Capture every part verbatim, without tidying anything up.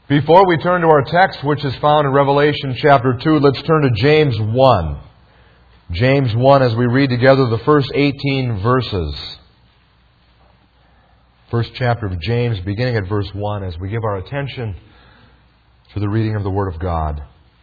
Before we turn to our text, which is found in Revelation chapter two, let's turn to James one. James one, as we read together the first eighteen verses. First chapter of James, beginning at verse one, as we give our attention to the reading of the Word of God.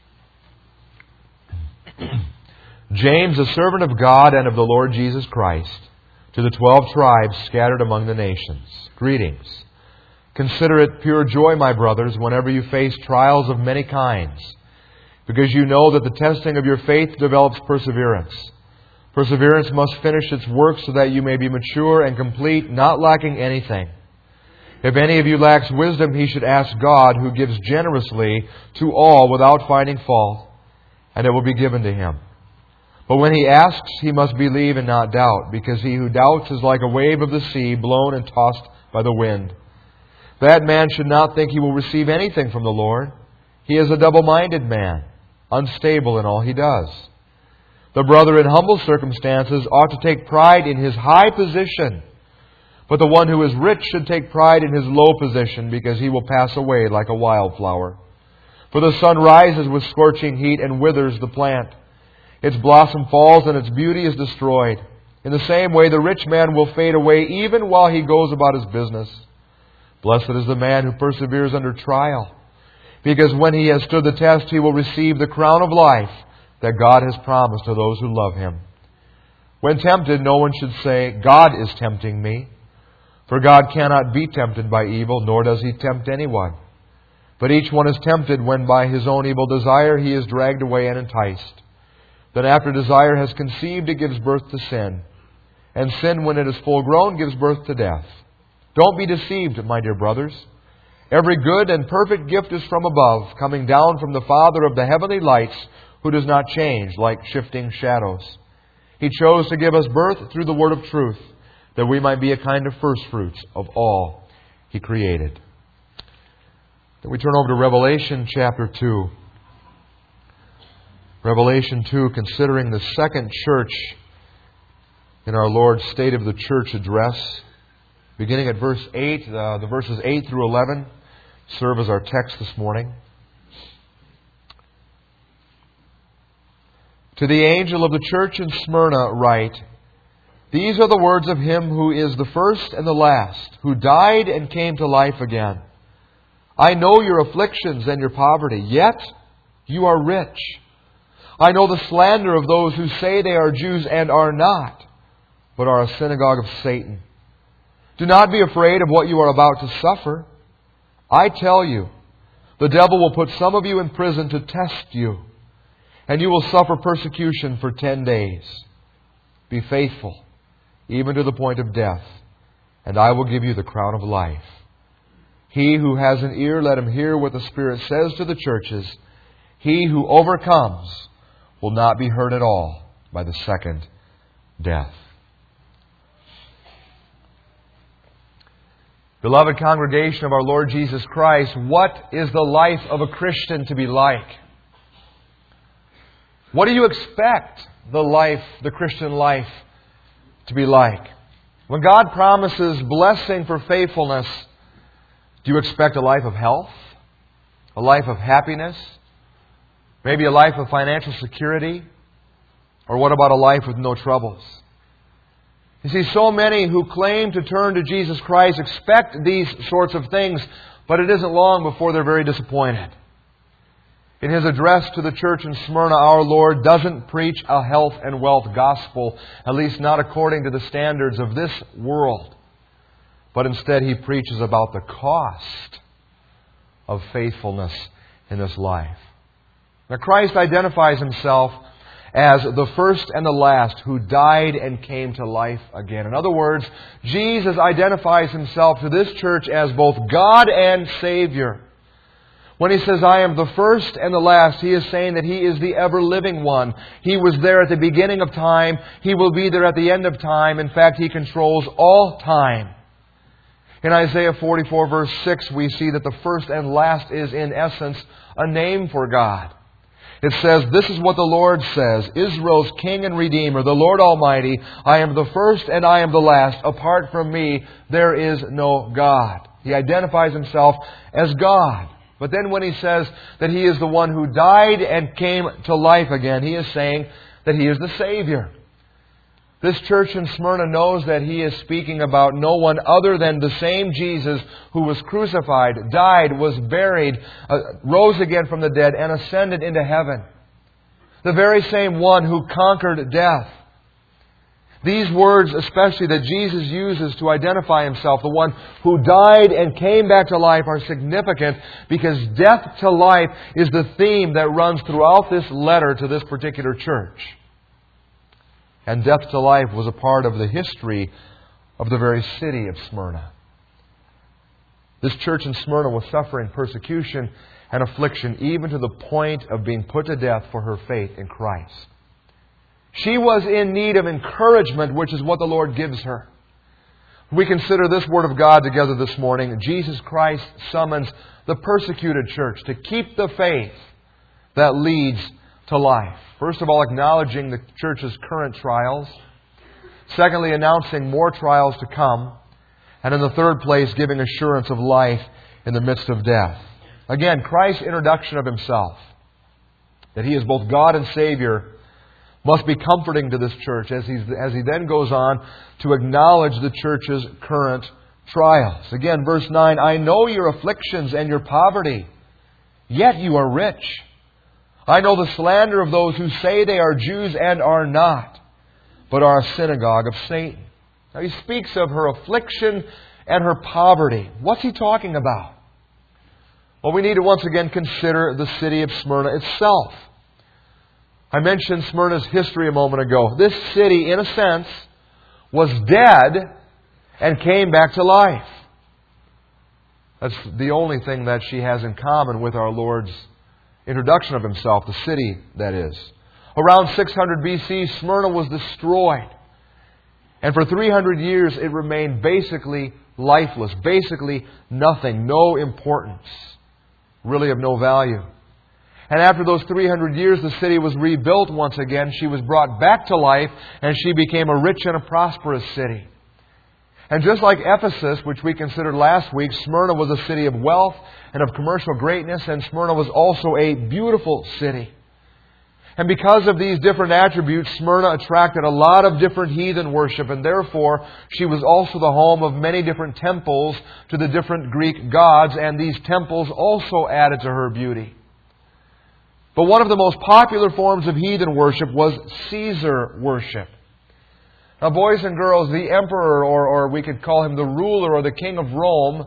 James, a servant of God and of the Lord Jesus Christ, to the twelve tribes scattered among the nations. Greetings. Consider it pure joy, my brothers, whenever you face trials of many kinds, because you know that the testing of your faith develops perseverance. Perseverance must finish its work so that you may be mature and complete, not lacking anything. If any of you lacks wisdom, he should ask God, who gives generously to all without finding fault, and it will be given to him. But when he asks, he must believe and not doubt, because he who doubts is like a wave of the sea, blown and tossed by the wind. That man should not think he will receive anything from the Lord. He is a double-minded man, unstable in all he does. The brother in humble circumstances ought to take pride in his high position, but the one who is rich should take pride in his low position, because he will pass away like a wildflower. For the sun rises with scorching heat and withers the plant. Its blossom falls and its beauty is destroyed. In the same way, the rich man will fade away even while he goes about his business. Blessed is the man who perseveres under trial, because when he has stood the test, he will receive the crown of life that God has promised to those who love Him. When tempted, no one should say, God is tempting me. For God cannot be tempted by evil, nor does He tempt anyone. But each one is tempted when by his own evil desire he is dragged away and enticed. Then after desire has conceived, it gives birth to sin. And sin, when it is full grown, gives birth to death. Don't be deceived, my dear brothers. Every good and perfect gift is from above, coming down from the Father of the heavenly lights, who does not change like shifting shadows. He chose to give us birth through the word of truth, that we might be a kind of firstfruits of all He created. Then we turn over to Revelation chapter two. Revelation two, considering the second church in our Lord's State of the Church address. Beginning at verse eight, uh, the verses eight through eleven serve as our text this morning. To the angel of the church in Smyrna write, These are the words of Him who is the first and the last, who died and came to life again. I know your afflictions and your poverty, yet you are rich. I know the slander of those who say they are Jews and are not, but are a synagogue of Satan. Do not be afraid of what you are about to suffer. I tell you, the devil will put some of you in prison to test you, and you will suffer persecution for ten days. Be faithful, even to the point of death, and I will give you the crown of life. He who has an ear, let him hear what the Spirit says to the churches. He who overcomes will not be hurt at all by the second death. Beloved congregation of our Lord Jesus Christ, what is the life of a Christian to be like? What do you expect the life, the Christian life, to be like? When God promises blessing for faithfulness, do you expect a life of health? A life of happiness? Maybe a life of financial security? Or what about a life with no troubles? You see, so many who claim to turn to Jesus Christ expect these sorts of things, but it isn't long before they're very disappointed. In His address to the church in Smyrna, our Lord doesn't preach a health and wealth gospel, at least not according to the standards of this world. But instead He preaches about the cost of faithfulness in this life. Now Christ identifies Himself as the first and the last who died and came to life again. In other words, Jesus identifies Himself to this church as both God and Savior. When He says, I am the first and the last, He is saying that He is the ever-living one. He was there at the beginning of time. He will be there at the end of time. In fact, He controls all time. In Isaiah forty-four verse six, we see that the first and last is in essence a name for God. It says, This is what the Lord says, Israel's King and Redeemer, the Lord Almighty, I am the first and I am the last. Apart from me, there is no God. He identifies Himself as God. But then when he says that He is the one who died and came to life again, he is saying that He is the Savior. This church in Smyrna knows that he is speaking about no one other than the same Jesus who was crucified, died, was buried, uh, rose again from the dead, and ascended into heaven. The very same one who conquered death. These words, especially that Jesus uses to identify Himself, the one who died and came back to life, are significant because death to life is the theme that runs throughout this letter to this particular church. And death to life was a part of the history of the very city of Smyrna. This church in Smyrna was suffering persecution and affliction, even to the point of being put to death for her faith in Christ. She was in need of encouragement, which is what the Lord gives her. We consider this Word of God together this morning. Jesus Christ summons the persecuted church to keep the faith that leads to life. First of all, acknowledging the church's current trials. Secondly, announcing more trials to come. And in the third place, giving assurance of life in the midst of death. Again, Christ's introduction of Himself, that He is both God and Savior, must be comforting to this church as, he's, as he then goes on to acknowledge the church's current trials. Again, verse nine, I know your afflictions and your poverty, yet you are rich. I know the slander of those who say they are Jews and are not, but are a synagogue of Satan. Now he speaks of her affliction and her poverty. What's he talking about? Well, we need to once again consider the city of Smyrna itself. I mentioned Smyrna's history a moment ago. This city, in a sense, was dead and came back to life. That's the only thing that she has in common with our Lord's introduction of Himself, the city, that is. Around six hundred B C, Smyrna was destroyed. And for three hundred years, it remained basically lifeless, basically nothing, no importance, really of no value. And after those three hundred years, the city was rebuilt once again. She was brought back to life, and she became a rich and a prosperous city. And just like Ephesus, which we considered last week, Smyrna was a city of wealth and of commercial greatness, and Smyrna was also a beautiful city. And because of these different attributes, Smyrna attracted a lot of different heathen worship, and therefore she was also the home of many different temples to the different Greek gods, and these temples also added to her beauty. But one of the most popular forms of heathen worship was Caesar worship. Now, boys and girls, the emperor, or, or we could call him the ruler or the king of Rome,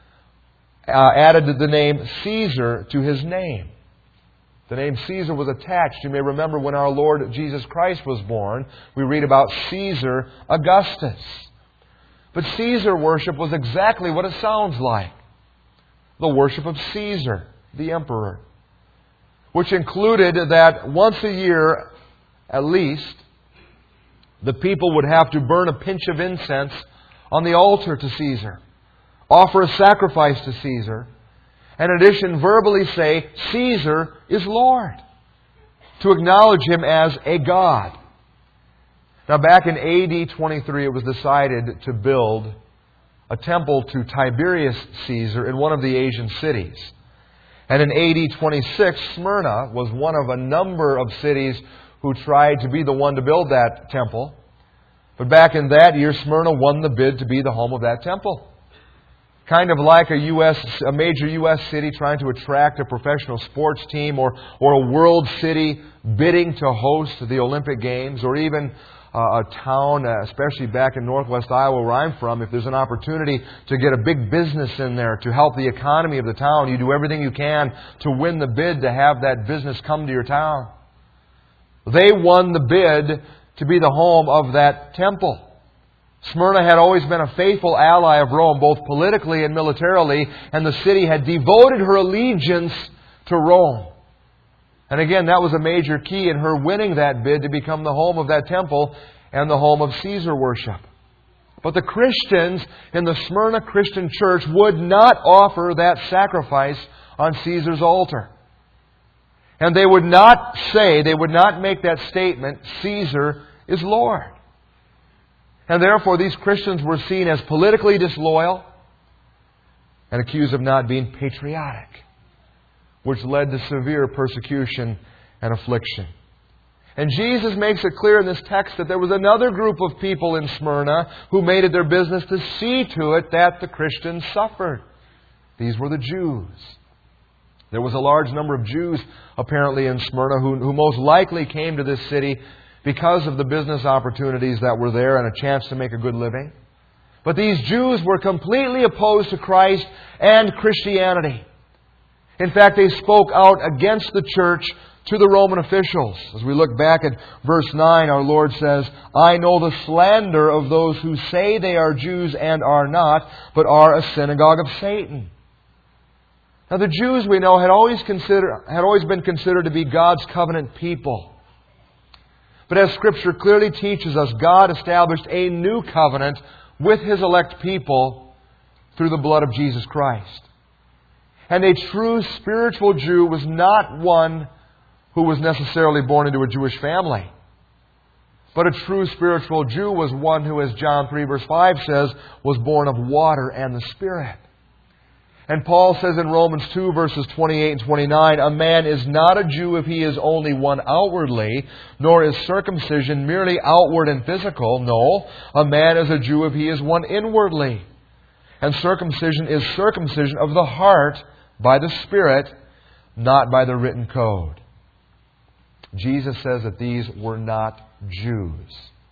uh, added the name Caesar to his name. The name Caesar was attached. You may remember when our Lord Jesus Christ was born, we read about Caesar Augustus. But Caesar worship was exactly what it sounds like. The worship of Caesar, the emperor. Which included that once a year, at least, the people would have to burn a pinch of incense on the altar to Caesar, offer a sacrifice to Caesar, and in addition verbally say, Caesar is Lord, to acknowledge Him as a God. Now back in A D twenty-three, it was decided to build a temple to Tiberius Caesar in one of the Asian cities. And in A D twenty-six, Smyrna was one of a number of cities who tried to be the one to build that temple. But back in that year, Smyrna won the bid to be the home of that temple. Kind of like a U S, a major U S city trying to attract a professional sports team, or, or a world city bidding to host the Olympic Games, or even uh, a town, uh, especially back in northwest Iowa where I'm from, if there's an opportunity to get a big business in there to help the economy of the town, you do everything you can to win the bid to have that business come to your town. They won the bid to be the home of that temple. Smyrna had always been a faithful ally of Rome, both politically and militarily, and the city had devoted her allegiance to Rome. And again, that was a major key in her winning that bid to become the home of that temple and the home of Caesar worship. But the Christians in the Smyrna Christian church would not offer that sacrifice on Caesar's altar. And they would not say, they would not make that statement, Caesar is Lord. And therefore these Christians were seen as politically disloyal and accused of not being patriotic. which led to severe persecution and affliction. And Jesus makes it clear in this text that there was another group of people in Smyrna who made it their business to see to it that the Christians suffered. These were the Jews. There was a large number of Jews apparently in Smyrna who, who most likely came to this city because of the business opportunities that were there and a chance to make a good living. But these Jews were completely opposed to Christ and Christianity. In fact, they spoke out against the church to the Roman officials. As we look back at verse nine, our Lord says, I know the slander of those who say they are Jews and are not, but are a synagogue of Satan. Now the Jews, we know, had always considered, had always been considered to be God's covenant people. But as Scripture clearly teaches us, God established a new covenant with His elect people through the blood of Jesus Christ. And a true spiritual Jew was not one who was necessarily born into a Jewish family. But a true spiritual Jew was one who, as John three verse five says, was born of water and the Spirit. And Paul says in Romans two verses twenty-eight and twenty-nine, a man is not a Jew if he is only one outwardly, nor is circumcision merely outward and physical. No, a man is a Jew if he is one inwardly. And circumcision is circumcision of the heart by the Spirit, not by the written code. Jesus says that these were not Jews.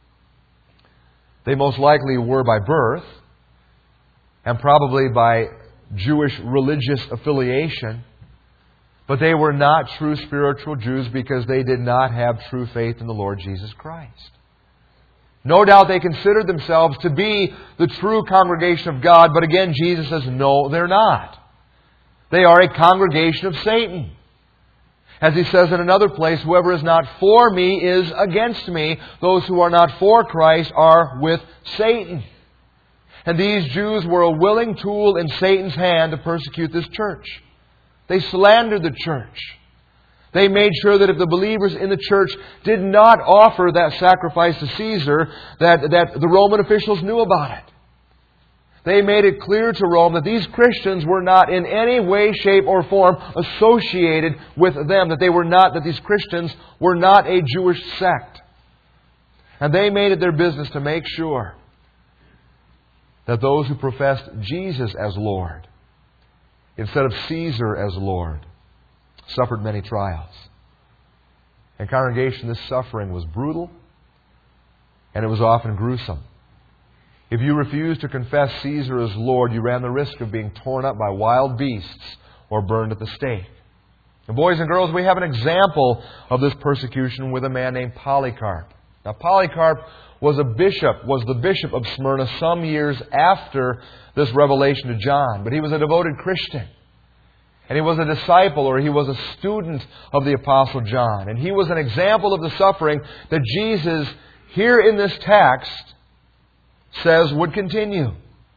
They most likely were by birth, and probably by Jewish religious affiliation, but they were not true spiritual Jews because they did not have true faith in the Lord Jesus Christ. No doubt they considered themselves to be the true congregation of God, but again Jesus says, no, they're not. They are a congregation of Satan. As He says in another place, whoever is not for me is against me. Those who are not for Christ are with Satan. And these Jews were a willing tool in Satan's hand to persecute this church. They slandered the church. They made sure that if the believers in the church did not offer that sacrifice to Caesar, that, that the Roman officials knew about it. They made it clear to Rome that these Christians were not in any way, shape, or form associated with them. That they were not, that these Christians were not a Jewish sect. And they made it their business to make sure that those who professed Jesus as Lord, instead of Caesar as Lord, suffered many trials. And congregation, this suffering was brutal, and it was often gruesome. If you refused to confess Caesar as Lord, you ran the risk of being torn up by wild beasts or burned at the stake. And boys and girls, we have an example of this persecution with a man named Polycarp. Now, Polycarp was a bishop, was the bishop of Smyrna some years after this revelation to John. But he was a devoted Christian. And he was a disciple, or he was a student of the Apostle John. And he was an example of the suffering that Jesus, here in this text, says would continue.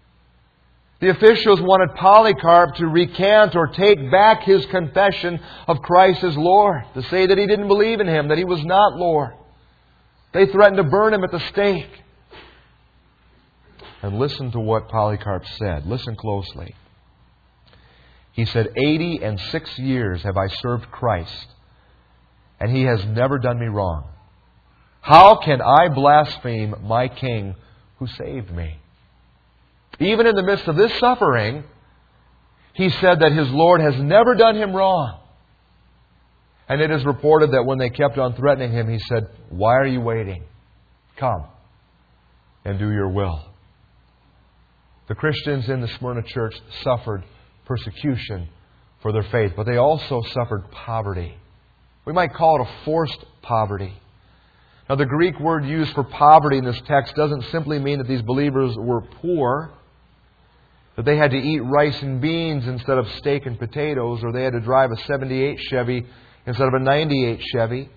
The officials wanted Polycarp to recant or take back his confession of Christ as Lord, to say that he didn't believe in Him, that He was not Lord. They threatened to burn him at the stake. And listen to what Polycarp said. Listen closely. He said, Eighty and six years have I served Christ, and He has never done me wrong. How can I blaspheme my King who saved me? Even in the midst of this suffering, he said that his Lord has never done him wrong. And it is reported that when they kept on threatening him, he said, why are you waiting? Come and do your will. The Christians in the Smyrna church suffered persecution for their faith, but they also suffered poverty. We might call it a forced poverty. Now, the Greek word used for poverty in this text doesn't simply mean that these believers were poor, that they had to eat rice and beans instead of steak and potatoes, or they had to drive a seventy-eight Chevy instead of a ninety-eight Chevy.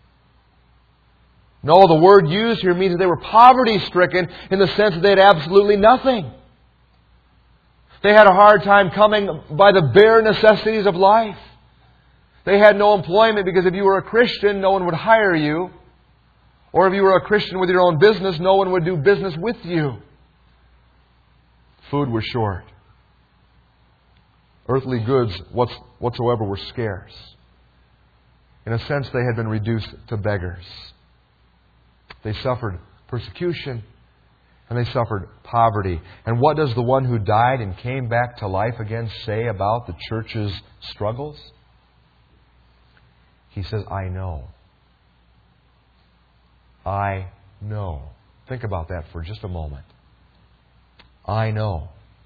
No, the word used here means that they were poverty-stricken in the sense that they had absolutely nothing. They had a hard time coming by the bare necessities of life. They had no employment because if you were a Christian, no one would hire you. Or if you were a Christian with your own business, no one would do business with you. Food was short. earthly goods whatsoever were scarce. In a sense, they had been reduced to beggars. They suffered persecution and they suffered poverty. And what does the one who died and came back to life again say about the church's struggles? He says, I know. I know. Think about that for just a moment. I know.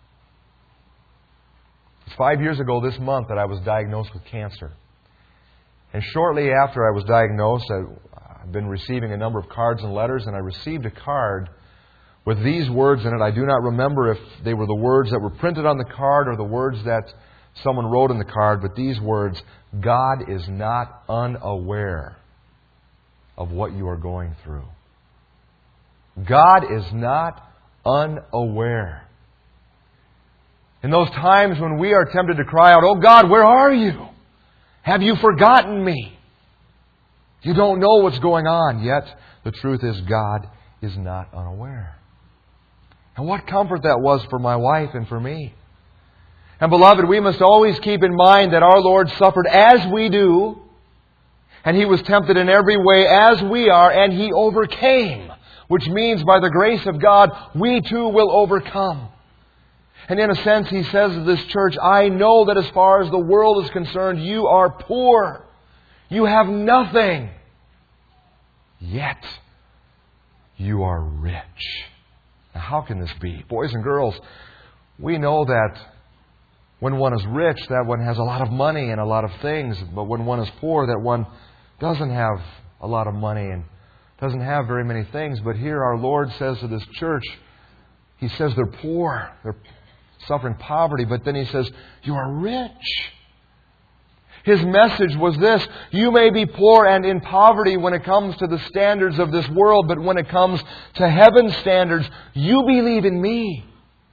It's five years ago this month that I was diagnosed with cancer. And shortly after I was diagnosed, I've been receiving a number of cards and letters, and I received a card with these words in it. I do not remember if they were the words that were printed on the card or the words that someone wrote in the card, but these words, God is not unaware of what you are going through. God is not unaware. In those times when we are tempted to cry out, oh God, where are you? Have you forgotten me? You don't know what's going on, yet the truth is God is not unaware. And what comfort that was for my wife and for me. And beloved, we must always keep in mind that our Lord suffered as we do, and He was tempted in every way as we are, and He overcame, which means by the grace of God, we too will overcome. And in a sense, He says to this church, I know that as far as the world is concerned, you are poor. You have nothing. Yet, you are rich. Now, how can this be? Boys and girls, we know that when one is rich, that one has a lot of money and a lot of things. But when one is poor, that one doesn't have a lot of money and doesn't have very many things. But here our Lord says to this church, He says they're poor. They're suffering poverty. But then He says, you are rich. His message was this: you may be poor and in poverty when it comes to the standards of this world, but when it comes to heaven's standards, you believe in me.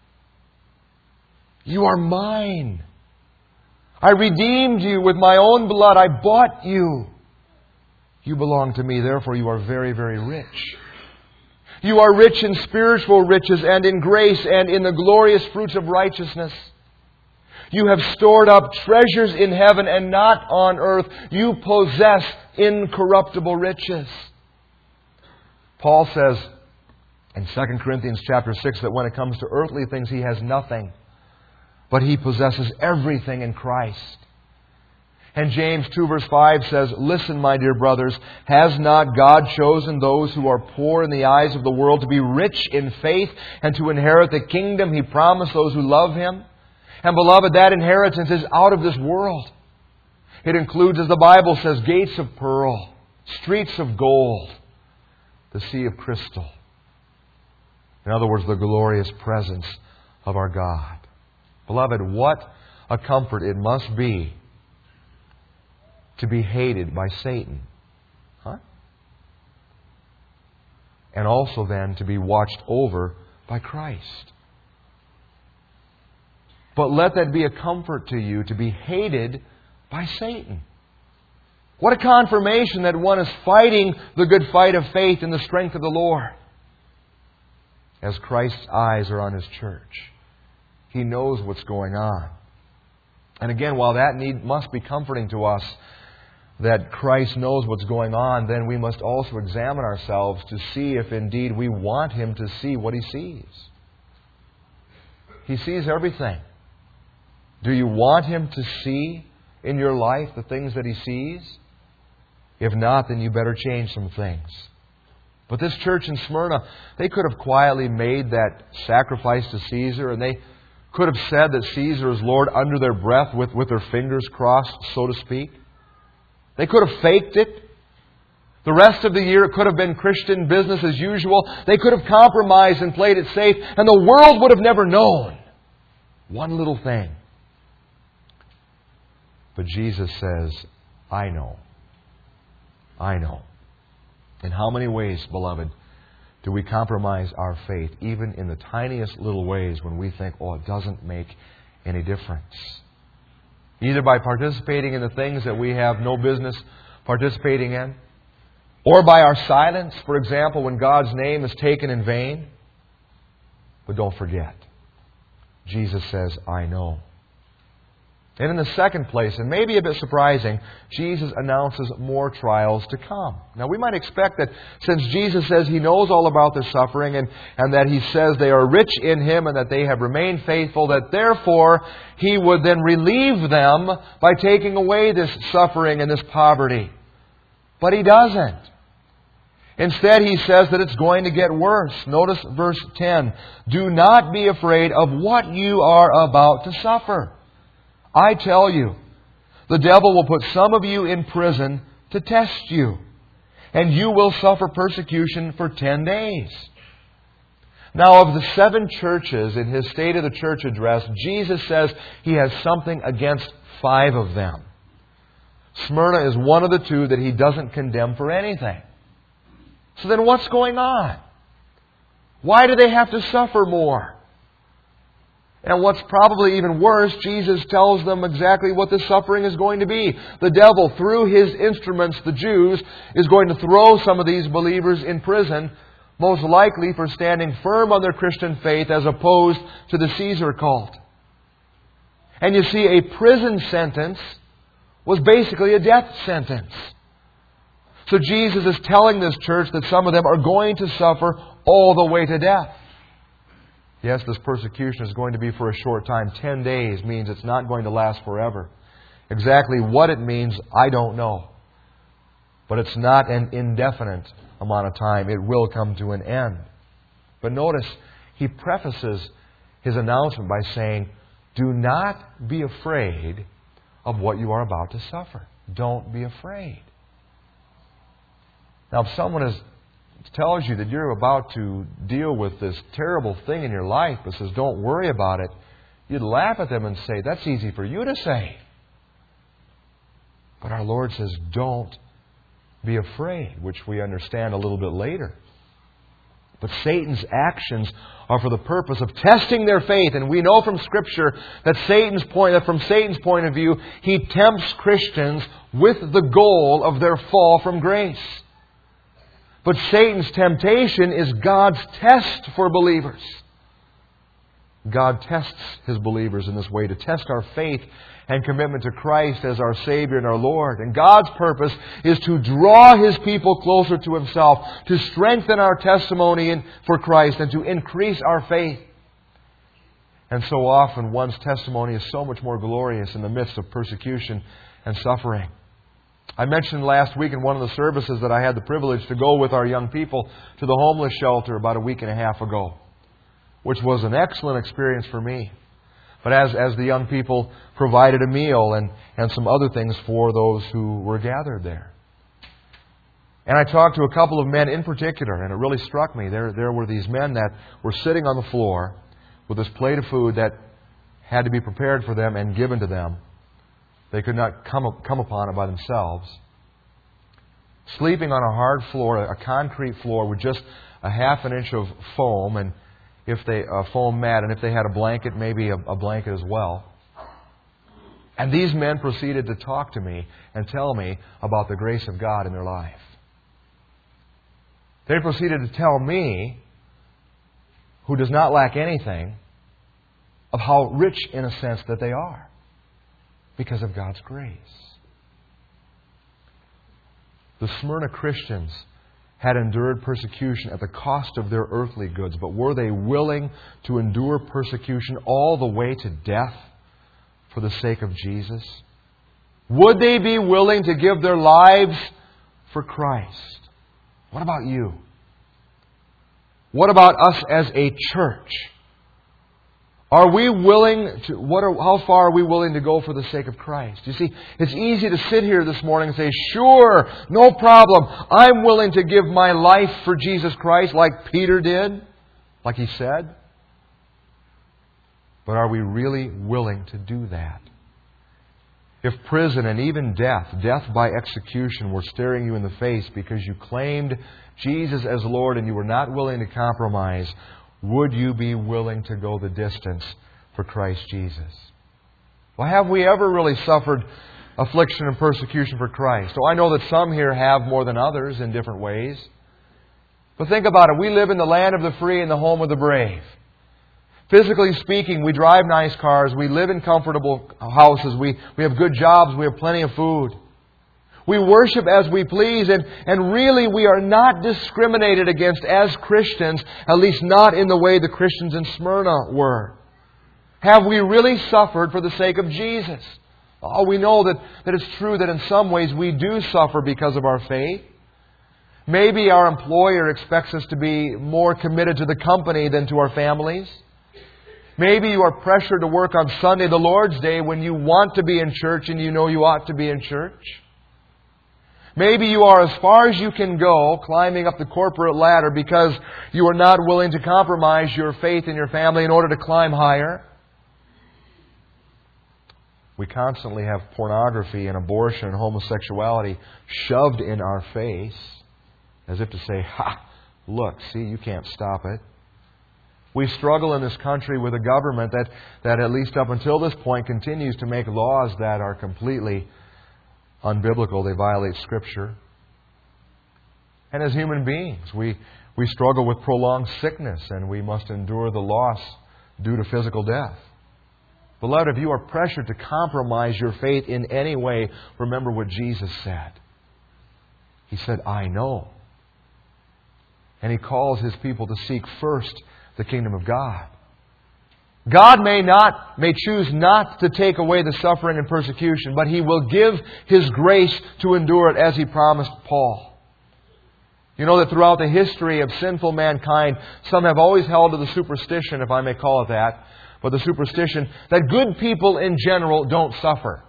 You are mine. I redeemed you with my own blood. I bought you. You belong to me. Therefore, you are very, very rich. You are rich in spiritual riches and in grace and in the glorious fruits of righteousness. You have stored up treasures in heaven and not on earth. You possess incorruptible riches. Paul says in Second Corinthians chapter six that when it comes to earthly things, he has nothing, but he possesses everything in Christ. And James two verse five says, listen, my dear brothers, has not God chosen those who are poor in the eyes of the world to be rich in faith and to inherit the kingdom He promised those who love Him? And beloved, that inheritance is out of this world. It includes, as the Bible says, gates of pearl, streets of gold, the sea of crystal. In other words, the glorious presence of our God. Beloved, what a comfort it must be to be hated by Satan. Huh? And also then to be watched over by Christ. But let that be a comfort to you, to be hated by Satan. What a confirmation that one is fighting the good fight of faith in the strength of the Lord. As Christ's eyes are on His church, He knows what's going on. And again, while that need must be comforting to us, that Christ knows what's going on, then we must also examine ourselves to see if indeed we want Him to see what He sees. He sees everything. Do you want Him to see in your life the things that He sees? If not, then you better change some things. But this church in Smyrna, they could have quietly made that sacrifice to Caesar, and they could have said that Caesar is Lord under their breath with, with their fingers crossed, so to speak. They could have faked it. The rest of the year it could have been Christian business as usual. They could have compromised and played it safe, and the world would have never known one little thing. But Jesus says, I know. I know. In how many ways, beloved, do we compromise our faith, even in the tiniest little ways when we think, oh, it doesn't make any difference? Either by participating in the things that we have no business participating in, or by our silence, for example, when God's name is taken in vain. But don't forget, Jesus says, I know. And in the second place, and maybe a bit surprising, Jesus announces more trials to come. Now we might expect that since Jesus says He knows all about their suffering and, and that He says they are rich in Him and that they have remained faithful, that therefore He would then relieve them by taking away this suffering and this poverty. But He doesn't. Instead, He says that it's going to get worse. Notice verse ten. Do not be afraid of what you are about to suffer. I tell you, the devil will put some of you in prison to test you, and you will suffer persecution for ten days. Now, of the seven churches in His State of the Church address, Jesus says He has something against five of them. Smyrna is one of the two that He doesn't condemn for anything. So then what's going on? Why do they have to suffer more? And what's probably even worse, Jesus tells them exactly what the suffering is going to be. The devil, through his instruments, the Jews, is going to throw some of these believers in prison, most likely for standing firm on their Christian faith as opposed to the Caesar cult. And you see, a prison sentence was basically a death sentence. So Jesus is telling this church that some of them are going to suffer all the way to death. Yes, this persecution is going to be for a short time. Ten days means it's not going to last forever. Exactly what it means, I don't know. But it's not an indefinite amount of time. It will come to an end. But notice, He prefaces His announcement by saying, do not be afraid of what you are about to suffer. Don't be afraid. Now, if someone is tells you that you're about to deal with this terrible thing in your life, but says, don't worry about it, you'd laugh at them and say, that's easy for you to say. But our Lord says, don't be afraid, which we understand a little bit later. But Satan's actions are for the purpose of testing their faith. And we know from Scripture that Satan's point, that from Satan's point of view, he tempts Christians with the goal of their fall from grace. But Satan's temptation is God's test for believers. God tests His believers in this way to test our faith and commitment to Christ as our Savior and our Lord. And God's purpose is to draw His people closer to Himself, to strengthen our testimony in, for Christ, and to increase our faith. And so often one's testimony is so much more glorious in the midst of persecution and suffering. I mentioned last week in one of the services that I had the privilege to go with our young people to the homeless shelter about a week and a half ago, which was an excellent experience for me. But as, as the young people provided a meal and, and some other things for those who were gathered there. And I talked to a couple of men in particular, and it really struck me. There, there were these men that were sitting on the floor with this plate of food that had to be prepared for them and given to them. They could not come, come upon it by themselves. Sleeping on a hard floor, a concrete floor with just a half an inch of foam, and if they a foam mat, and if they had a blanket, maybe a, a blanket as well. And these men proceeded to talk to me and tell me about the grace of God in their life. They proceeded to tell me, who does not lack anything, of how rich in a sense that they are. Because of God's grace. The Smyrna Christians had endured persecution at the cost of their earthly goods, but were they willing to endure persecution all the way to death for the sake of Jesus? Would they be willing to give their lives for Christ? What about you? What about us as a church? Are we willing to, what are, how far are we willing to go for the sake of Christ? You see, it's easy to sit here this morning and say, sure, no problem. I'm willing to give my life for Jesus Christ like Peter did, like he said. But are we really willing to do that? If prison and even death, death by execution, were staring you in the face because you claimed Jesus as Lord and you were not willing to compromise, would you be willing to go the distance for Christ Jesus? Well, have we ever really suffered affliction and persecution for Christ? Oh, I know that some here have more than others in different ways. But think about it. We live in the land of the free and the home of the brave. Physically speaking, we drive nice cars, we live in comfortable houses, we, we have good jobs, we have plenty of food. We worship as we please, and, and really we are not discriminated against as Christians, at least not in the way the Christians in Smyrna were. Have we really suffered for the sake of Jesus? Oh, we know that, that it's true that in some ways we do suffer because of our faith. Maybe our employer expects us to be more committed to the company than to our families. Maybe you are pressured to work on Sunday, the Lord's Day, when you want to be in church and you know you ought to be in church. Maybe you are as far as you can go climbing up the corporate ladder because you are not willing to compromise your faith in your family in order to climb higher. We constantly have pornography and abortion and homosexuality shoved in our face as if to say, ha, look, see, you can't stop it. We struggle in this country with a government that, that at least up until this point continues to make laws that are completely unbiblical. They violate Scripture. And as human beings, we, we struggle with prolonged sickness and we must endure the loss due to physical death. Beloved, if you are pressured to compromise your faith in any way, remember what Jesus said. He said, I know. And He calls His people to seek first the kingdom of God. God may not, may choose not to take away the suffering and persecution, but He will give His grace to endure it as He promised Paul. You know that throughout the history of sinful mankind, some have always held to the superstition, if I may call it that, but the superstition that good people in general don't suffer.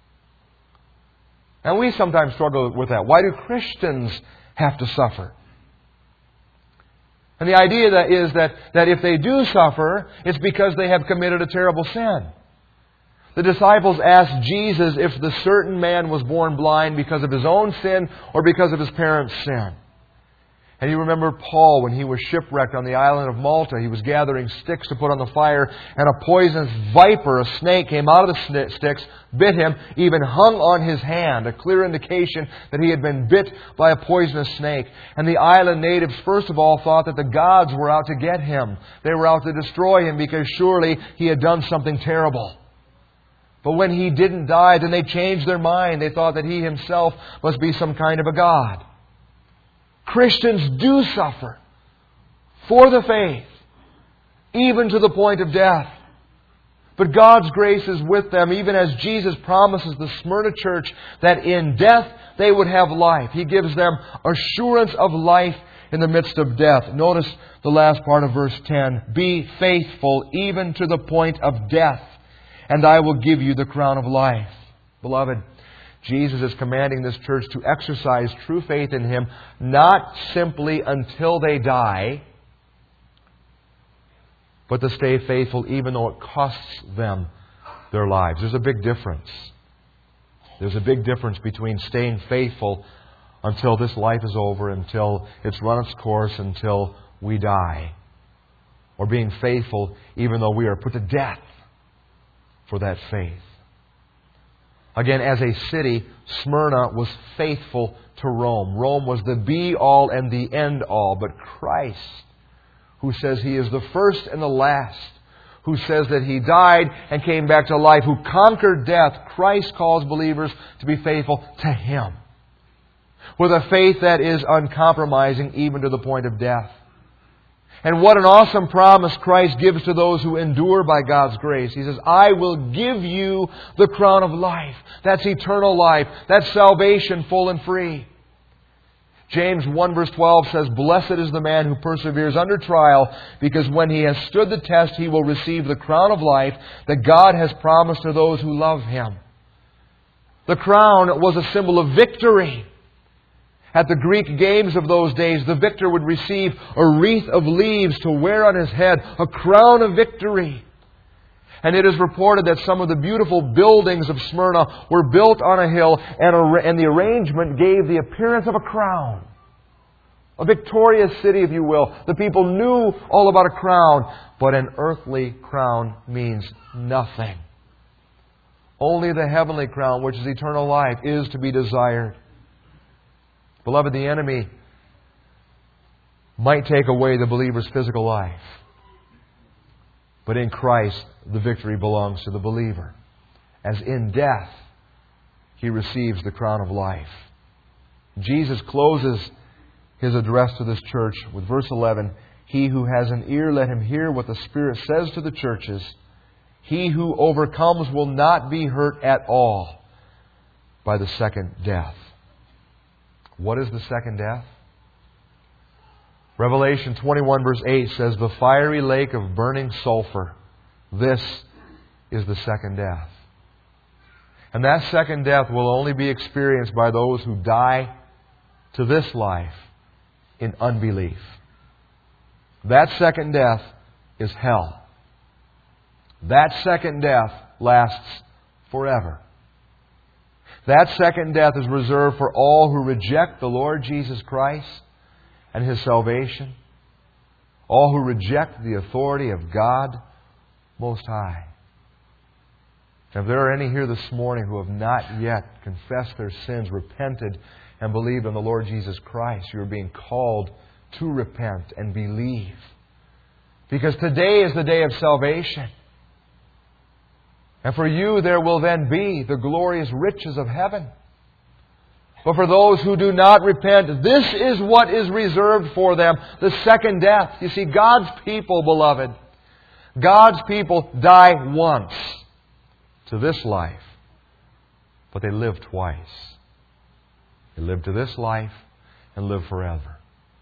And we sometimes struggle with that. Why do Christians have to suffer? And the idea that is that, that if they do suffer, it's because they have committed a terrible sin. The disciples asked Jesus if the certain man was born blind because of his own sin or because of his parents' sin. And you remember Paul when he was shipwrecked on the island of Malta. He was gathering sticks to put on the fire, and a poisonous viper, a snake, came out of the sticks, bit him, even hung on his hand, a clear indication that he had been bit by a poisonous snake. And the island natives, first of all, thought that the gods were out to get him. They were out to destroy him because surely he had done something terrible. But when he didn't die, then they changed their mind. They thought that he himself must be some kind of a god. Christians do suffer for the faith, even to the point of death. But God's grace is with them, even as Jesus promises the Smyrna church that in death they would have life. He gives them assurance of life in the midst of death. Notice the last part of verse ten. Be faithful even to the point of death, and I will give you the crown of life. Beloved, Jesus is commanding this church to exercise true faith in Him, not simply until they die, but to stay faithful even though it costs them their lives. There's a big difference. There's a big difference between staying faithful until this life is over, until it's run its course, until we die, or being faithful even though we are put to death for that faith. Again, as a city, Smyrna was faithful to Rome. Rome was the be-all and the end-all. But Christ, who says He is the first and the last, who says that He died and came back to life, who conquered death, Christ calls believers to be faithful to Him, with a faith that is uncompromising even to the point of death. And what an awesome promise Christ gives to those who endure by God's grace. He says, I will give you the crown of life. That's eternal life. That's salvation full and free. James one verse twelve says, Blessed is the man who perseveres under trial, because when he has stood the test, he will receive the crown of life that God has promised to those who love Him. The crown was a symbol of victory. At the Greek games of those days, the victor would receive a wreath of leaves to wear on his head, a crown of victory. And it is reported that some of the beautiful buildings of Smyrna were built on a hill, and, a, and the arrangement gave the appearance of a crown. A victorious city, if you will. The people knew all about a crown, but an earthly crown means nothing. Only the heavenly crown, which is eternal life, is to be desired. Beloved, the enemy might take away the believer's physical life. But in Christ, the victory belongs to the believer. As in death, he receives the crown of life. Jesus closes His address to this church with verse eleven, He who has an ear, let him hear what the Spirit says to the churches. He who overcomes will not be hurt at all by the second death. What is the second death? Revelation twenty-one verse eight says, the fiery lake of burning sulfur. This is the second death. And that second death will only be experienced by those who die to this life in unbelief. That second death is hell. That second death lasts forever. That second death is reserved for all who reject the Lord Jesus Christ and His salvation. All who reject the authority of God Most High. If there are any here this morning who have not yet confessed their sins, repented, and believed in the Lord Jesus Christ, you are being called to repent and believe. Because today is the day of salvation. And for you there will then be the glorious riches of heaven. But for those who do not repent, this is what is reserved for them, the second death. You see, God's people, beloved, God's people die once to this life, but they live twice. They live to this life and live forever.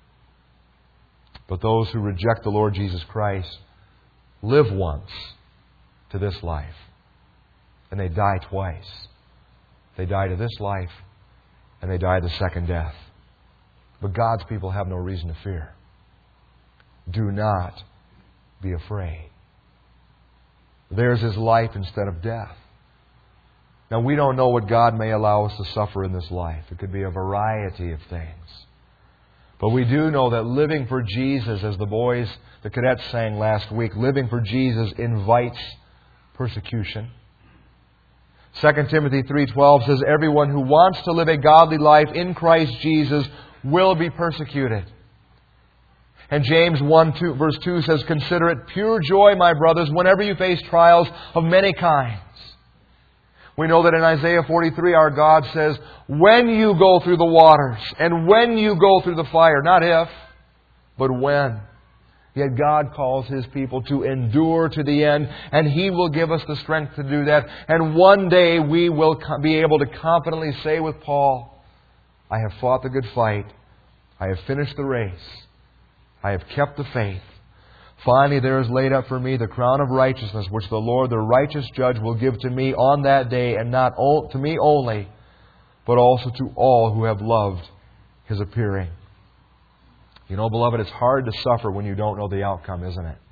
But those who reject the Lord Jesus Christ live once to this life, and they die twice. They die to this life, and they die the second death. But God's people have no reason to fear. Do not be afraid. Theirs is life instead of death. Now, we don't know what God may allow us to suffer in this life. It could be a variety of things. But we do know that living for Jesus, as the boys, the cadets sang last week, living for Jesus invites persecution. Second Timothy three twelve says, everyone who wants to live a godly life in Christ Jesus will be persecuted. And James one two, verse two says, consider it pure joy, my brothers, whenever you face trials of many kinds. We know that in Isaiah forty-three, our God says, when you go through the waters and when you go through the fire, not if, but when. Yet God calls His people to endure to the end, and He will give us the strength to do that. And one day we will be able to confidently say with Paul, I have fought the good fight. I have finished the race. I have kept the faith. Finally, there is laid up for me the crown of righteousness, which the Lord, the righteous judge, will give to me on that day, and not to me only, but also to all who have loved His appearing. You know, beloved, it's hard to suffer when you don't know the outcome, isn't it?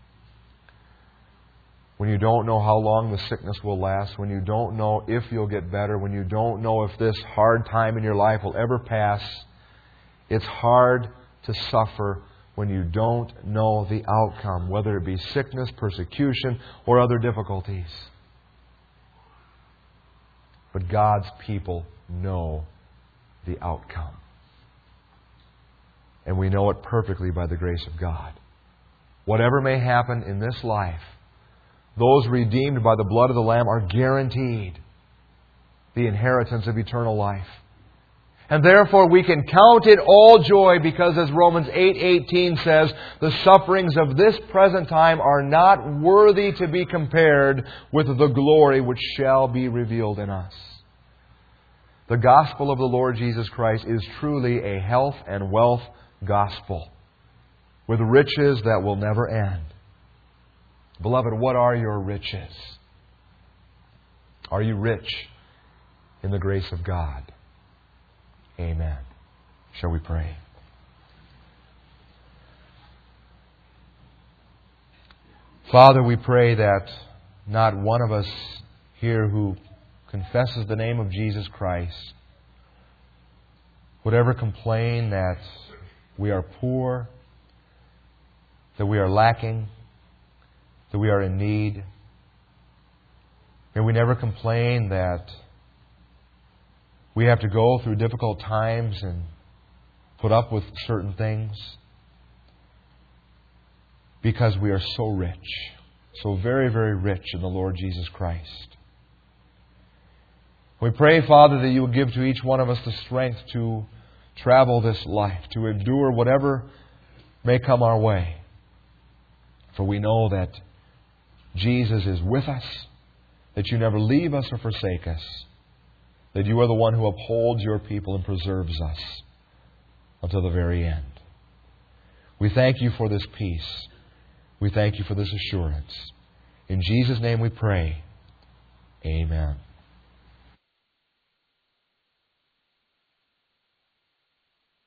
When you don't know how long the sickness will last, when you don't know if you'll get better, when you don't know if this hard time in your life will ever pass. It's hard to suffer when you don't know the outcome, whether it be sickness, persecution, or other difficulties. But God's people know the outcome. And we know it perfectly by the grace of God. Whatever may happen in this life, those redeemed by the blood of the Lamb are guaranteed the inheritance of eternal life. And therefore we can count it all joy because, as Romans eight eighteen says, the sufferings of this present time are not worthy to be compared with the glory which shall be revealed in us. The gospel of the Lord Jesus Christ is truly a health and wealth gospel with riches that will never end. Beloved, what are your riches? Are you rich in the grace of God? Amen. Shall we pray? Father, we pray that not one of us here who confesses the name of Jesus Christ would ever complain that we are poor, that we are lacking, that we are in need. May we never complain that we have to go through difficult times and put up with certain things because we are so rich. so very, very rich in the Lord Jesus Christ. We pray, Father, that You will give to each one of us the strength to travel this life, to endure whatever may come our way. For we know that Jesus is with us, that You never leave us or forsake us, that You are the one who upholds Your people and preserves us until the very end. We thank You for this peace. We thank You for this assurance. In Jesus' name we pray. Amen.